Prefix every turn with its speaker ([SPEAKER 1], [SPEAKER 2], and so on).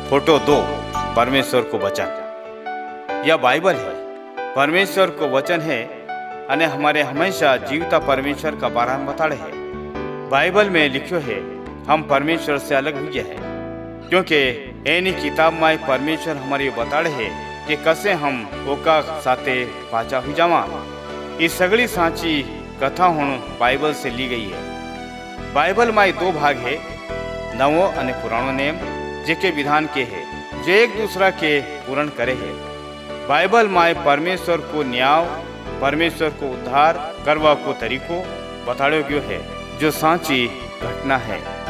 [SPEAKER 1] Photo 2 परमेश्वर को वचन। यह बाइबल है, परमेश्वर को वचन है અને हमारे हमेशा जीवता परमेश्वर का बारे में बताड़े है। बाइबल में लिखो है हम परमेश्वर से अलग हुए हैं, क्योंकि एनी किताब में परमेश्वर हमारे बताड़े है कि कैसे हम ओका साथे पाचा हुई जावा। ये सगड़ी सांची कथा हुण बाइबल से ली गई है। बाइबल में 2 भाग है, नवो और पुरानो नेम, जेके विधान के है जो एक दूसरा के पूर्ण करे है। बाइबल में परमेश्वर को न्याय, परमेश्वर को उद्धार करवा को तरीको बताड़ो गयो है, जो सांची घटना है।